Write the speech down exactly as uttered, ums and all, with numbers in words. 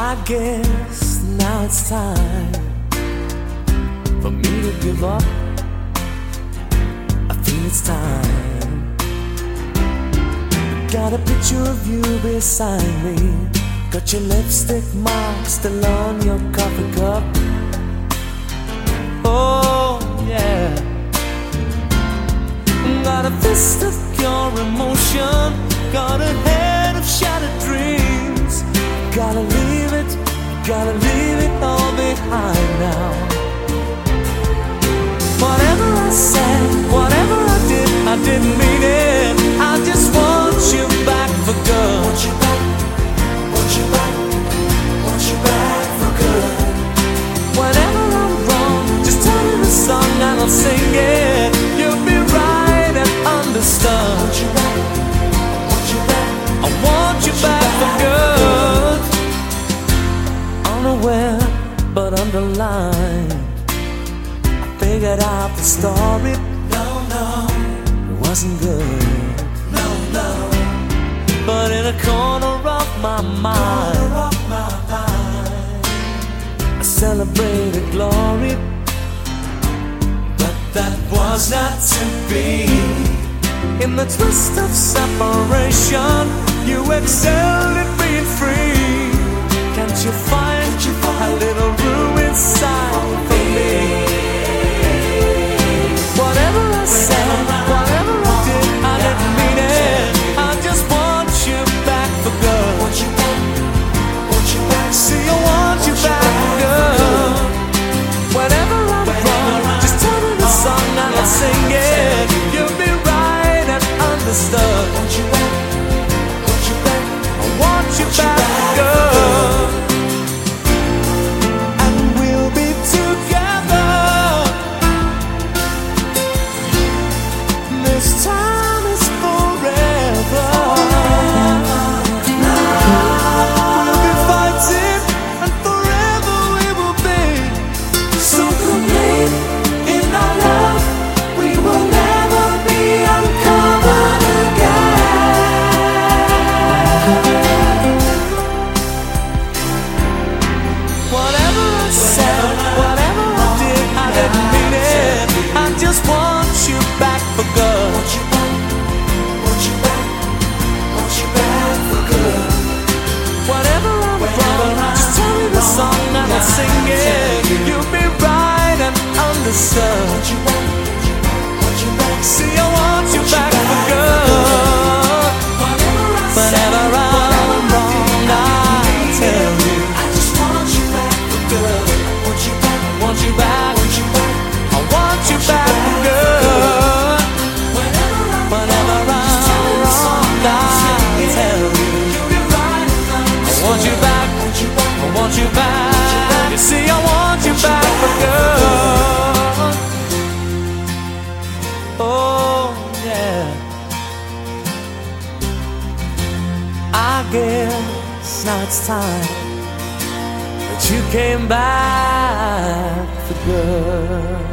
I guess now it's time for me to give up. I feel it's time. Got a picture of you beside me. Got your lipstick mark still on your coffee cup. Oh yeah. Got a fist of pure emotion. Got a head of shattered dreams. Gotta leave it, gotta leave it all behind now. Whatever I said, whatever I did, I didn't mean it. I just want you back for good. Want you back, want you back, want you back for good. Whenever I'm wrong, just tell me the song and I'll sing it. You'll be right and understood. Want you back, want you back, I want you back for good. Unaware but underlined, I figured out the story. No, no, it wasn't good. No, no. But in a corner of my mind, corner of my mind, I celebrated glory. But that was not to be. In the twist of separation, you excelled at being free. Can't you find a little room inside for me? Whatever I said, whatever I did, I didn't mean it. I just want you back for good. Want you back, want you back. See, I want you back for good. Whenever I'm wrong, just tell me the song and I'll sing it. You'll be right and understood. Want you back, want you back, I want you back for good. Sing it, you'll be right and understood. Want you back, want you back. See, I want you back for good. Whenever I'm wrong, I'll tell you. I just want you back for good. Want you back, want you back, want you back. I want you back for good. Whenever I'm wrong, I'll tell you. I want you back, I want you back. You see, I want you back for good. Oh, yeah. I guess now it's time that you came back for good.